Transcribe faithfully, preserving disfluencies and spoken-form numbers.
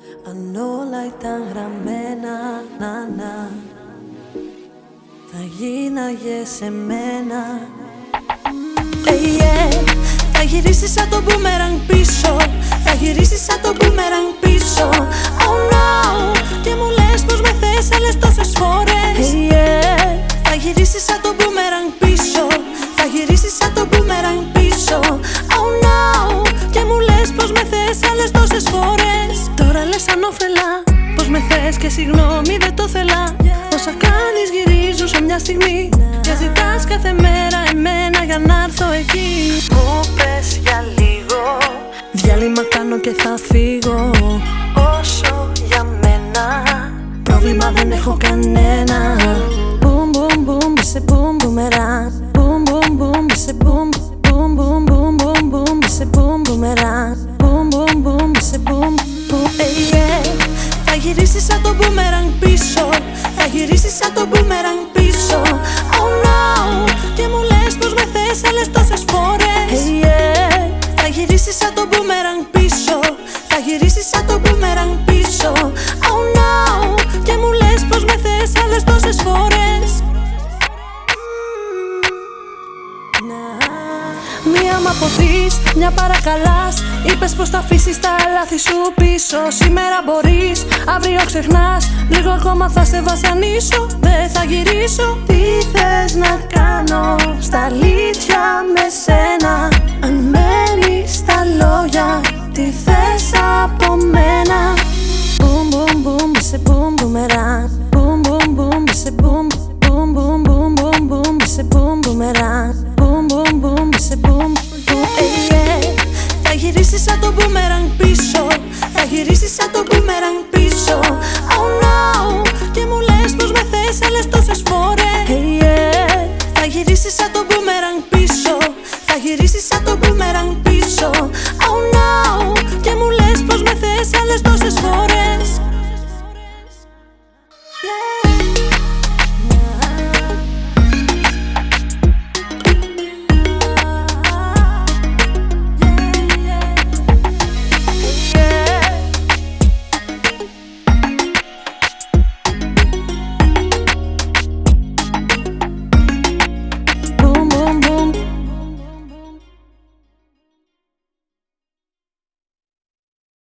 Αν όλα ήταν γραμμένα, να, να, θα γίναγε σε μένα. Hey, yeah. Θα γυρίσεις σαν το boomerang πίσω. Θα γυρίσεις σαν το boomerang πίσω. Oh no. Και μου λες πως με θες άλλες τόσες φορές. Hey, yeah. Θα γυρίσεις σαν το boomerang πίσω. Θα γυρίσεις σαν το boomerang πίσω. Oh no. Και μου λες πως με θες άλλες τόσες φορές. Τώρα λες ανώφελα πως με θες και συγγνώμη δεν το θέλα. Όσα κάνεις γυρίζουν σε μια στιγμή. Και ζητάς κάθε μέρα εμένα για να έρθω εκεί. Μου πες για λίγο, διάλειμμα κάνω και θα φύγω. Όσο για μένα, πρόβλημα δεν έχω κανένα. Boom boom boom, είσαι boom boomerang. Boom boom boom, είσαι boom boom boom boom boom boom, είσαι boom boomerang. Boom boom boom, είσαι boom boom, hey, yeah. Θα γυρίσεις σαν το boomerang πίσω. Θα γυρίσεις σαν το boomerang πίσω. Oh no. Και μου λες πως με θες άλλες τόσες φορές. Hey, yeah. Θα γυρίσεις σαν το boomerang πίσω. Θα γυρίσεις σαν το boomerang πίσω. Oh no. Και μου λες πως με θες άλλες τόσες φορές. Μία μ' αποθείς, μια παρακαλάς. Είπες πως θα αφήσεις τα λάθη σου πίσω. Σήμερα μπορείς, αύριο ξεχνάς. Λίγο ακόμα θα σε βασανίσω, δεν θα γυρίσω. Τι θες να κάνω στα αλήθεια με σένα? Αν μένεις στα λόγια, τι θες από μένα? Boom boom boom, είσαι boom boomerang. Boom boom boom, είσαι boom boom boom boom boom boom, είσαι boom boomerang. Boom boom boom, είσαι boom boom, hey, yeah. Θα γυρίσεις σαν το boomerang πίσω. Θα γυρίσεις σαν το boomerang πίσω. Oh no. Και μου λες πως με θες άλλες τόσες φορές. Hey, yeah. Θα γυρίσεις σαν το boomerang πίσω. Θα γυρίσεις σαν το boomerang πίσω. Oh no. Και μου λες πως με θες άλλες τόσες φορές.